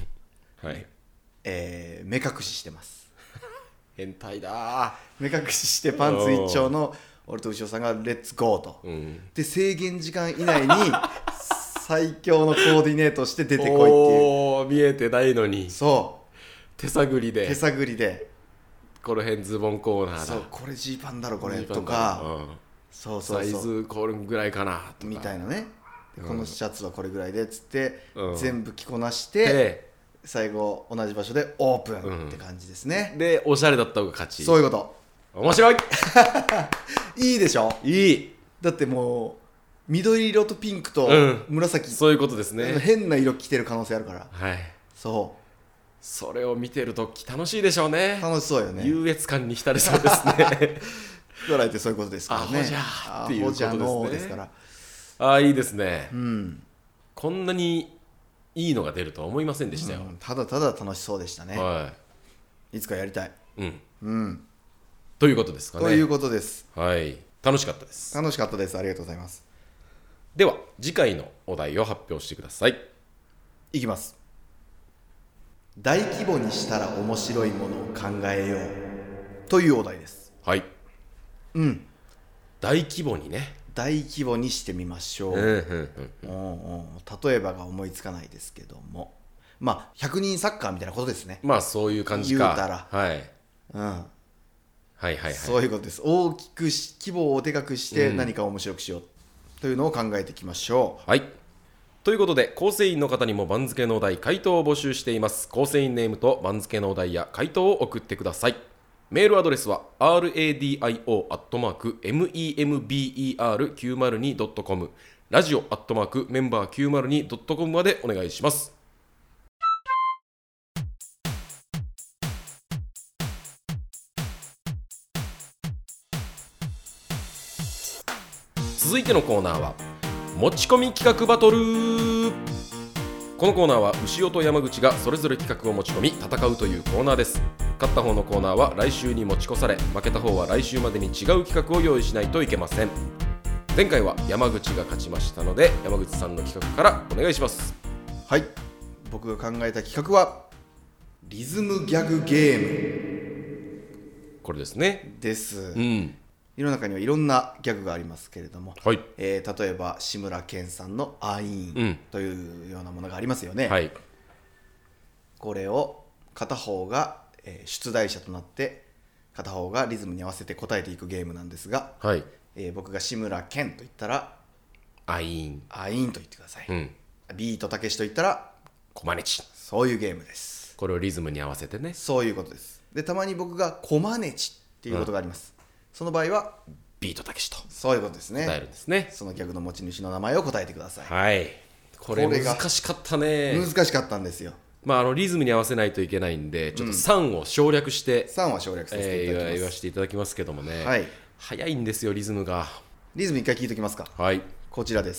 目隠ししてます変態だ。 目隠ししてパンツ一丁の俺と牛尾さんがレッツゴーと、で制限時間以内に最強のコーディネートして出てこいっていう。 おー、見えてないのに。 そう手探りでこの辺ズボンコーナーだ。 そう、これジーパンだろこれとか、そうサイズこれぐらいかなとかみたいなね、このシャツはこれぐらいでっつって、全部着こなして、最後同じ場所でオープンって感じですね、 でおしゃれだった方が勝ち。 そういうこと。 面白いいいでしょ。 いい。 だってもう緑色とピンクと紫、 そういうことですね。 変な色着てる可能性あるから。 それを見てると楽しいでしょうね。 楽しそうよね。 優越感に浸れそうですね福笑いってそういうことですからね。 アホじゃーっていうことですね。 アホじゃのーですから。 いいですね、こんなにいいのが出るとは思いませんでしたよ、 ただただ楽しそうでしたね、いつかやりたい、 ということですかね。 ということです。 楽しかったです。 楽しかったです。ありがとうございます。 では次回のお題を発表してください。 いきます。大規模にしたら面白いものを考えようというお題です。 大規模にね。 大規模にしてみましょう。例えばが思いつかないですけども、まあ100人サッカーみたいなことですね。 まあそういう感じか。 言うたら、そういうことです。大きく規模をでかくして何か面白くしようというのを考えていきましょう。ということで構成員の方にも番付のお題回答を募集しています。構成員ネームと番付のお題や回答を送ってください。メールアドレスは radio@member902.com ラジオ@member902.com までお願いします。続いてのコーナーは持ち込み企画バトル。このコーナーは牛尾と山口がそれぞれ企画を持ち込み戦うというコーナーです。勝った方のコーナーは来週に持ち越され、負けた方は来週までに違う企画を用意しないといけません。前回は山口が勝ちましたので、山口さんの企画からお願いします。 僕が考えた企画はリズムギャグゲーム。 これですね。 です。世の中にはいろんなギャグがありますけれども、例えば志村けんさんのアイーンというようなものがありますよね。これを片方が出題者となって片方がリズムに合わせて答えていくゲームなんですが、僕が志村けんと言ったらアイーンと言ってください。ビートたけしと言ったらコマネチ。 そういうゲームです。 これをリズムに合わせてね。 そういうことです。でたまに僕がコマネチっていうことがあります。その場合はビートたけしとそういうことですね。 答えるんですね。 そのギャグの持ち主の名前を答えてください。 これ難しかったね。 難しかったんですよ。 リズムに合わせないといけないんで、ちょっと3を省略して、 3は省略させていただきます。 言わせていただきますけどもね、早いんですよリズムが。 リズム一回聞いておきますか。こちらです。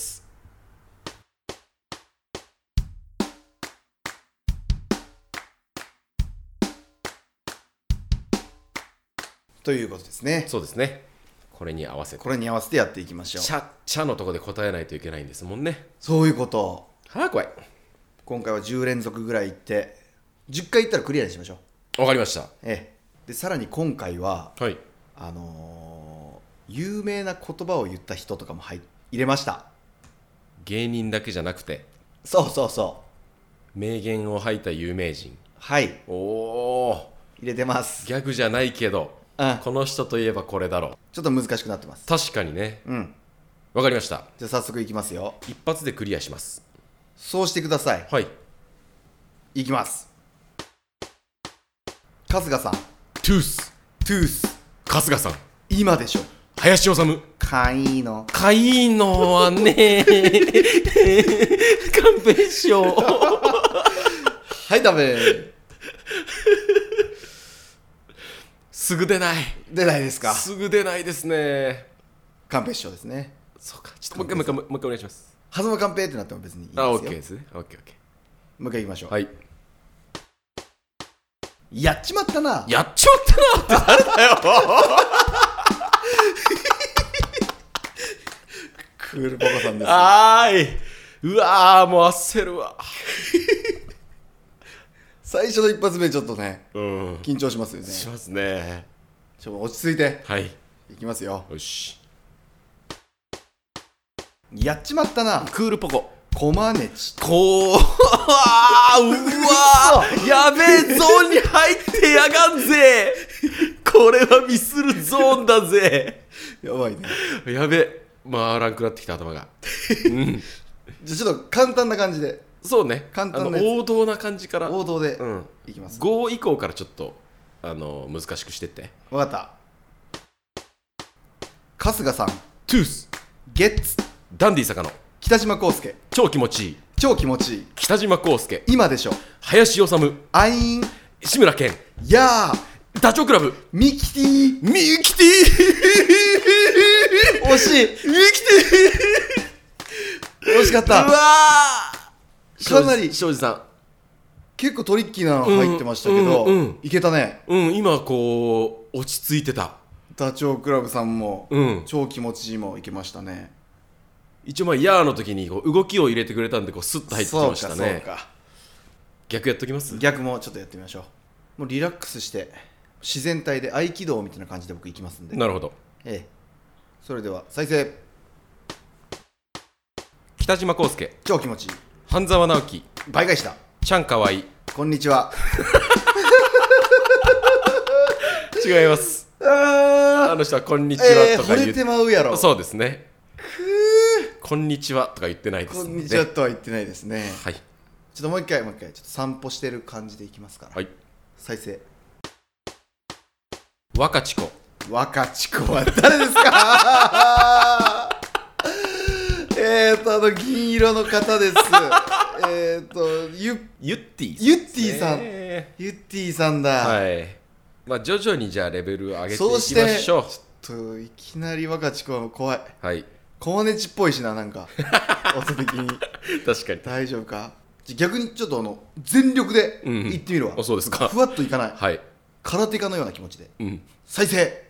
ということですね。 そうですね。これに合わせてやっていきましょう。 チャのとこで答えないといけないんですもんね。 そういうこと。 怖い。 今回は10連続ぐらいいって10回いったらクリアにしましょう。わかりました。 でさらに今回は、有名な言葉を言った人とかも入れました。 芸人だけじゃなくて。 そう名言を吐いた有名人。 はい、 おお、 入れてます。 ギャグじゃないけど、この人といえばこれだろう。 ちょっと難しくなってます。 確かにね。 うん。 わかりました。 じゃあ早速いきますよ。 一発でクリアします。 そうしてください。 はい。 いきます。春日さん。 トゥース。 トゥース。 春日さん。 今でしょ。 林修。 かいの。 かいのはね勘弁しよう。 はいダメ。 すぐ出ない。 出ないですか。 すぐ出ないですね。 カンペ師匠ですね。 そうか。ちょっともう一回お願いします。 はずまカンペってなっても別にいいですよ。 あ、オッケーですね。オッケーオッケー。もう一回いきましょう。 はい。 やっちまったな。 やっちまったなって誰だよ。 クールパパさんです。 うわー、もう焦るわ。 最初の一発目ちょっとね、 緊張しますよね。 しますね。 落ち着いて。 はい。 いきますよ。 よし。 やっちまったな。 クールポコ。 コマネチ。 うわー、やべえゾーンに入ってやがんぜ。これはミスるゾーンだぜ。 やばいね。 やべえ、回らんくなってきた頭が。 じゃあちょっと簡単な感じで。 そうね、 簡単な王道な感じから。 王道でいきます。 5以降からちょっと難しくしてって。 分かった。春日さん。 トゥース。 ゲッツ。 ダンディ坂野。 北島康介。 超気持ちいい。 超気持ちいい。 北島康介。 今でしょ。 林修。 アイン。 志村けん。 やー。 ダチョウ倶楽部。 ミキティ。 ミキティ。 惜しい。 ミキティ。惜しかった。 うわー、 かなり庄司さん結構トリッキーなの入ってましたけど、いけたね。 今こう落ち着いてた。 ダチョウ倶楽部さんも、超気持ちいいもいけましたね。 一応ヤーの時にこう動きを入れてくれたんでこうスッと入ってきましたね。 そうか。 逆やっときます。 逆もちょっとやってみましょう。もうリラックスして自然体で合気道みたいな感じで僕いきますんで。 なるほど。 それでは再生。 北島康介。 超気持ちいい。 半沢直樹。 倍返しだ。 ちゃんかわいい。 こんにちは。 違います。あの人はこんにちはとか惚れてまうやろ。 そうですね。こんにちはとか言ってないですね。 こんにちはとは言ってないですね。 はい。 ちょっともう一回ちょっと散歩してる感じでいきますから。 はい。 再生。 若智子。 若智子は誰ですか？銀色の方です。 ユッティ。 ユッティさん。ユッティさんだ。 はい。まあ徐々にじゃあレベル上げていきましょう。 ちょっといきなり若智子は怖い。 はい。 コマネチっぽいしな、なんか音的に。 確かに。 大丈夫か？逆にちょっと全力でいってみるわ。 そうですか。 ふわっといかない。 はい。 空手家のような気持ちで。再生。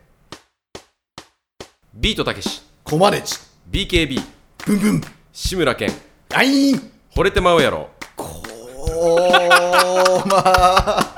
ビートたけし。 コマネチ。 BKB。 ブンブン。 志村けん。 あいん。 惚れてまうやろ。 まあ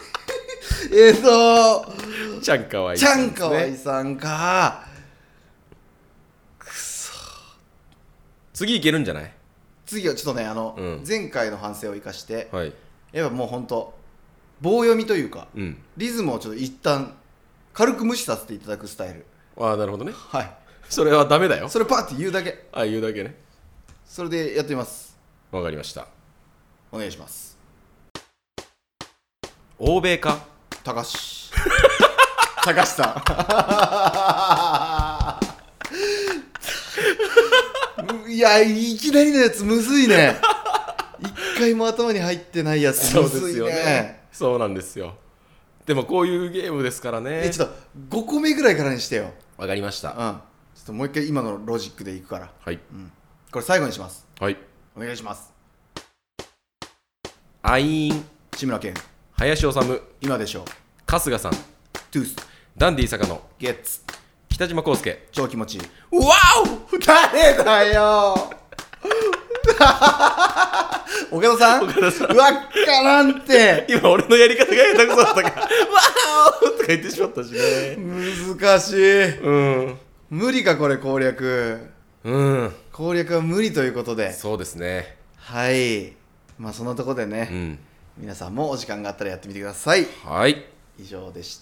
ちゃんかわいい。 ちゃんかわいさんか。くそ。 次いけるんじゃない？ 次はちょっとね前回の反省を生かして、やっぱもうほんと棒読みというか、リズムをちょっと一旦軽く無視させていただくスタイル。 ああ、なるほどね。 はい。 それはダメだよ。 それパーって言うだけ。 言うだけね。 それでやってみます。 わかりました。 お願いします。 欧米か。 高し高しさん。いや、いきなりのやつむずいね。一回も頭に入ってないやつむずいね。 そうなんですよ。でもこういうゲームですからね。 ちょっと5個目ぐらいからにしてよ。 わかりました。 ちょっともう一回今のロジックでいくから。 はい。 これ最後にします。 はい。 お願いします。 アイーン。 志村けん。 林修。 今でしょう。 春日さん。 トゥース。 ダンディ坂野。 ゲッツ。 北島康介。 超気持ちいい。 わお。 誰だよ。岡田さん。 岡田さん。 わっからんて。 今俺のやり方が下手くそだったから。わおとか言ってしまったしね。 難しい。無理かこれ攻略。攻略は無理ということで。 そうですね。 はい。 まあそんなところでね、 うん、 皆さんもお時間があったらやってみてください。 はい。 以上でした。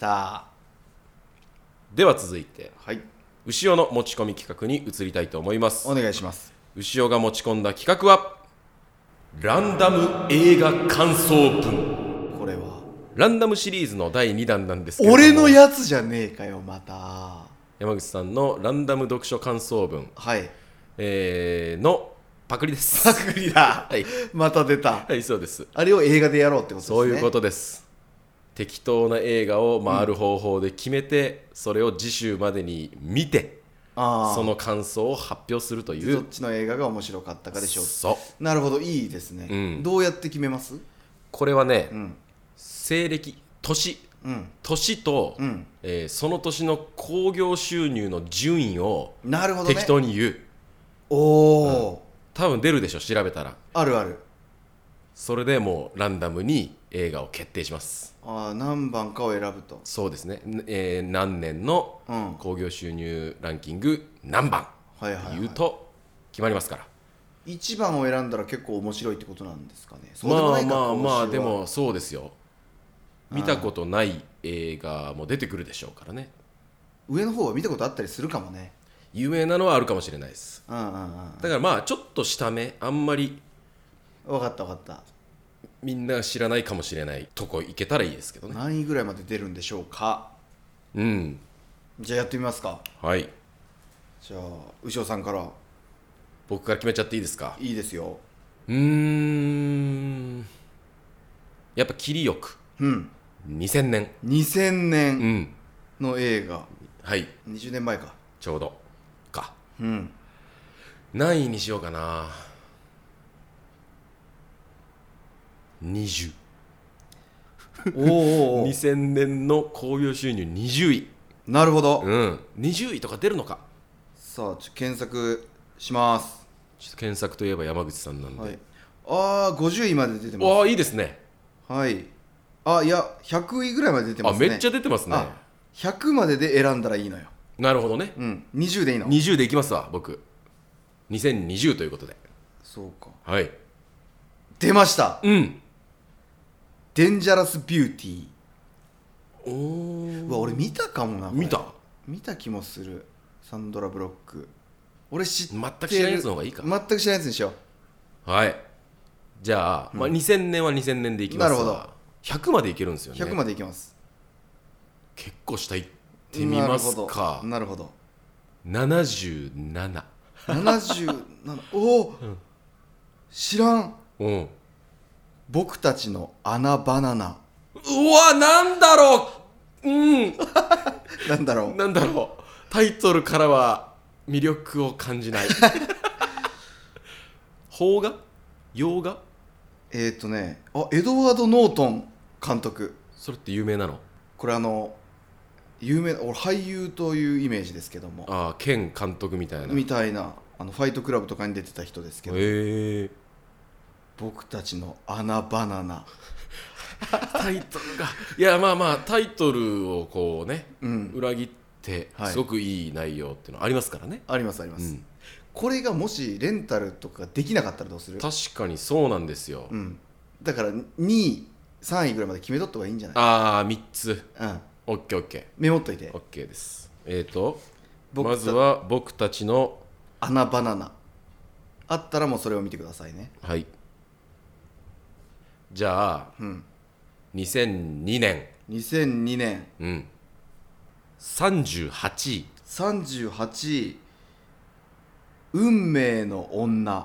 では続いて、 はい、 牛尾の持ち込み企画に移りたいと思います。 お願いします。 牛尾が持ち込んだ企画はランダム映画感想文。 これはランダムシリーズの第2弾なんですけれども、 俺のやつじゃねえかよまた。 山口さんのランダム読書感想文、 はい、 のパクリです。 パクリだ。 はい、 また出た。 はい、そうです。 あれを映画でやろうってことですね。 そういうことです。適当な映画を回る方法で決めて、それを次週までに見て、その感想を発表するという。 どっちの映画が面白かったかでしょう。 そう。 なるほど、いいですね、 うん、 どうやって決めます？ これはね、 うん、 西暦、年、 うん、 年と、 うん、 その年の興行収入の順位をなるほどね、 適当に言う。 おお、 多分出るでしょ、調べたら。 あるある。 それでもうランダムに映画を決定します。 ああ、何番かを選ぶと。 そうですね、何年の興行収入ランキング何番はいはいはい、 言うと決まりますから。 1番を選んだら結構面白いってことなんですかね。そうまでもないか。 あまあまあ、 今週はでもそうですよ。見たことない映画も出てくるでしょうからね。 上の方は見たことあったりするかもね。 有名なのはあるかもしれないです。 うんうんうん。 だからまあちょっと下目、あんまり分かった分かった。 みんな知らないかもしれないとこ行けたらいいですけどね。 何位ぐらいまで出るんでしょうか。 うん。 じゃあやってみますか。 はい。 じゃあ牛尾さんから。 僕から決めちゃっていいですか。 いいですよ。 やっぱ切りよく。 うん。 2000年。 2000 う年ん。 の映画。 はい。 20年前か。 ちょうどか。 うん。 何位にしようかな。20。 おーおーおー 2000年の興行収入20位。 なるほど。 うん。20位とか出るのか。 さあ検索します。 ちょっと検索といえば山口さんなんで。 はい。ああ、50位まで出てます。 わあ、いいですね。 はい。あ、いや100位ぐらいまで出てますね。 あ、めっちゃ出てますね。 あ、100までで選んだらいいのよ。 なるほどね。 うん。20でいいの。 20でいきますわ、僕。2020ということで。 そうか。 はい。 出ました。 うん。 デンジャラスビューティー。 おうわ、俺見たかもな。これ見た気もする。サンドラ・ブロック。俺知ってる。 全く知らないやつの方がいいか。 全く知らないやつにしよはい。じゃあ、まあ、2000年は2000年でいきますわ。 なるほど。 100までいけるんですよう。 ね。 100までいきます。 結構下行ってみますか。 なるほど。 77。 77。おお、知らん。 うん。 僕たちの穴バナナ。 うわ、なんだろう。うん。 なんだろう。 なんだろう。タイトルからは魅力を感じない。邦画？洋画？ あ、エドワード・ノートン監督。 それって有名なの？ これ有名な、俺俳優というイメージですけども。 ああ、兼監督みたいな。 みたいな、ファイトクラブとかに出てた人ですけど。僕たちの穴バナナ。 タイトルが、いや、まあまあタイトルをこうね、裏切ってすごくいい内容っていうのはありますからね。 ありますあります、これがもしレンタルとかできなかったらどうする？ 確かにそうなんですよ。 だから2位3位ぐらいまで決めとった方がいいんじゃない？ ああ、3つ。オッケーオッケー。 メモっといて。 オッケーです。まずは僕たちの穴バナナあったらもうそれを見てくださいね。 はい。じゃあ、2002年。 2002年。 38位。 38位。運命の女。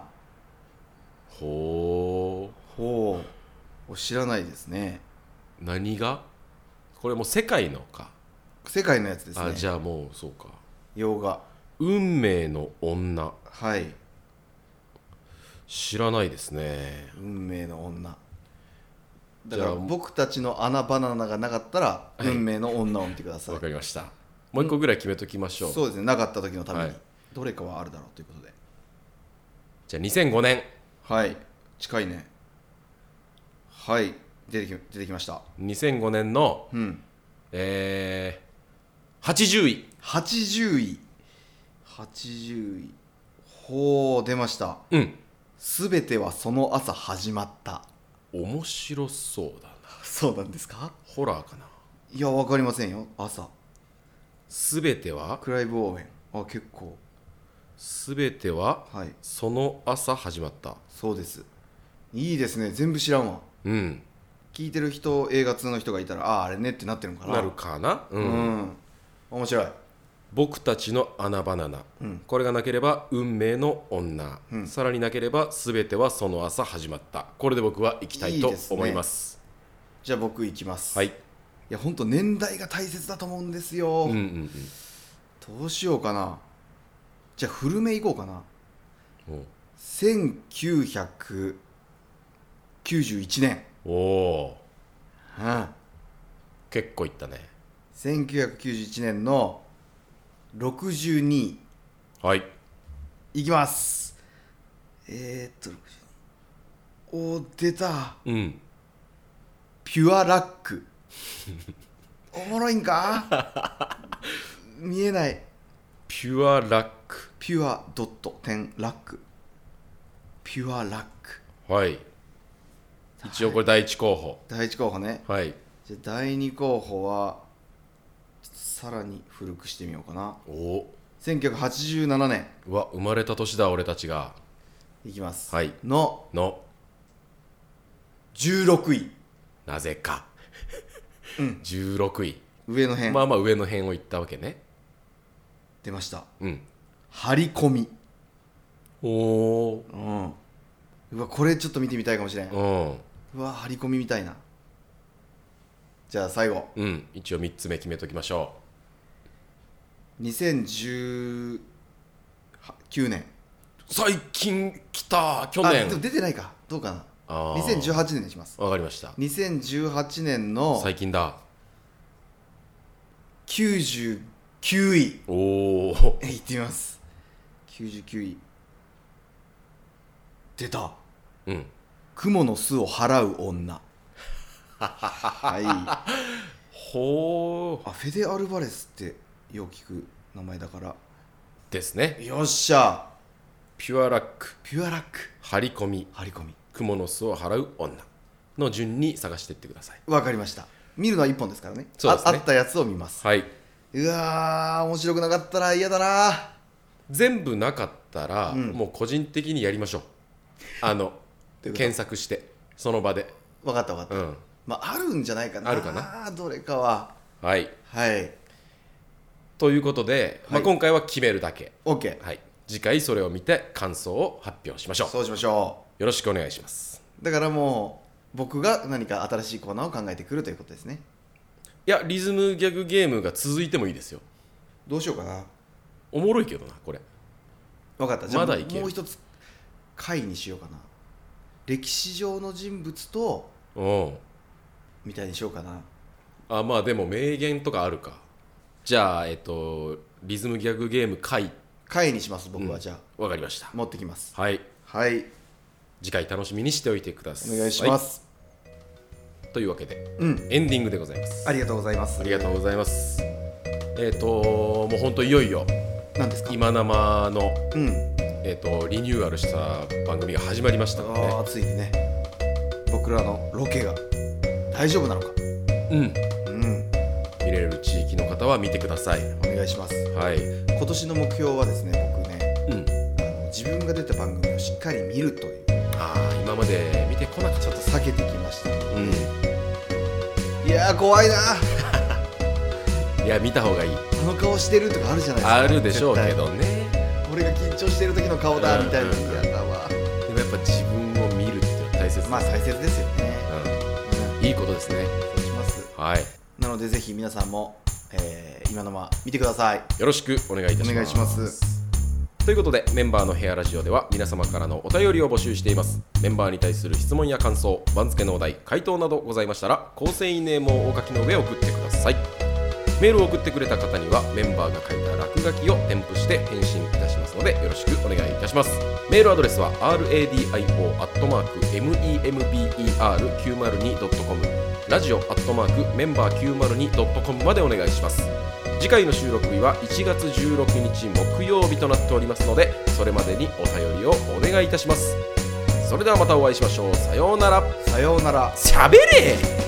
ほう。知らないですね。 何が？これもう世界のか。 世界のやつですね。 あ、じゃあもうそうか。 洋画。 運命の女。 はい。 知らないですね。 運命の女。だから僕たちの穴バナナがなかったら運命の女を見てください。 わかりました。もう一個ぐらい決めときましょう。 そうですね。なかった時のために、どれかはあるだろうということで。 じゃあ2005年。 はい。近いね。はい。出てきました。 2005年の、80位。 80位。80位。ほう、出ました。 すべてはその朝始まった。 面白そうだな。 そうなんですか？ ホラーかな。 いや、わかりませんよ。朝すべてはクライブ・オーウェン。あ、結構。 すべてははい、 その朝始まった。 そうです。いいですね。全部知らんわ。 うん。 聞いてる人、映画通の人がいたら、あれねってなってるのかな。 なるかな。うん。 面白い。 僕たちの穴バナナ、これがなければ運命の女、さらになければすべてはその朝始まった。これで僕は行きたいと思います。 じゃあ僕行きます。 はい。 いや、本当年代が大切だと思うんですよ。どうしようかな。じゃあ古め行こうかな。1991年。 おお、 うん、 結構いったね。 1991年の62。 はい、 いきます。おー、出た。ピュアラック。おもろいんか見えない。 ピュアラック。 ピュアドット点ラック。ピュアラック。 はい。一応これ第一候補。 第一候補ね。 はい。 じゃあ第二候補はさらに古くしてみようかな。1987年。 うわ、生まれた年だ俺たちが。 いきます。 はい。 の16位。 なぜか。16位。 上の辺。 まあまあ上の辺をいったわけね。 出ました。 張り込み。 おお。 うわ、これちょっと見てみたいかもしれん。うわ、張り込みみたいな。じゃあ最後。 一応3つ目決めときましょう。2019年。 最近来た。去年。 でも出てないか。どうかな。2018年にします。 わかりました。 2018年の最近だ。 99位。 おお。 いってみます。99位。出た。雲の巣を払う女。はい。 ほう。 フェデ・アルバレスってよく聞く名前だからですね。 よっしゃ。 ピュアラック。 ピュアラック。 張り込み。雲の巣を払う女の順に探していってください。 わかりました。見るのは1本ですからね。 そうですね。 あったやつを見ます。 はい。 うわー、面白くなかったら嫌だな。 全部なかったら、もう個人的にやりましょう。検索してその場で。 分かった。まああるんじゃないかな。 あるかな。 どれかは。 はい。ということで、今回は決めるだけ。 OK。 はい。次回それを見て感想を発表しましょう。 そうしましょう。よろしくお願いします。 だからもう僕が何か新しいコーナーを考えてくるということですね。 いや、リズムギャグゲームが続いてもいいですよ。 どうしようかな。 おもろいけどなこれ。 分かった。じゃあまだいける。 もう一つ回にしようかな。歴史上の人物とみたいにしようかな。 まあでも名言とかあるか。じゃあリズムギャグゲーム回にします。僕はじゃあわかりました。 持ってきます。 はい。次回楽しみにしておいてください。 お願いします。 というわけで、エンディングでございます。 ありがとうございます。 ありがとうございます。もう本当いよいよ何ですか。 今生の、リニューアルした番組が始まりましたので、 ついにね、僕らのロケが大丈夫なのか。 見れる地域の方は見てください。 お願いします。 はい。 今年の目標はですね、僕ね、自分が出た番組をしっかり見るという。 今まで見てこなかった。 ちょっと避けてきました。いやー、怖いな。 いや、見た方がいい。 あの顔してるとかあるじゃないですか。 あるでしょうけどね。 俺が緊張してる時の顔だみたいな。嫌だわ。 でもやっぱ自分を見るって大切です。 まあ大切ですよね。 いいことですね。 そうします。 はい。 なのでぜひ皆さんも、今のまま見てください。 よろしくお願いいたします。 お願いします。 ということで、メンバーのヘアラジオでは皆様からのお便りを募集しています。メンバーに対する質問や感想、番付のお題、回答などございましたら、構成員ネームをお書きの上送ってください。メールを送ってくれた方にはメンバーが書いた落書きを添付して返信いたしますので、よろしくお願いいたします。メールアドレスは radio@member902.com、 radio@member902.com までお願いします。次回の収録日は1月16日木曜日となっておりますので、それまでにお便りをお願いいたします。 それではまたお会いしましょう。さようなら。 さようなら。 しゃべれ。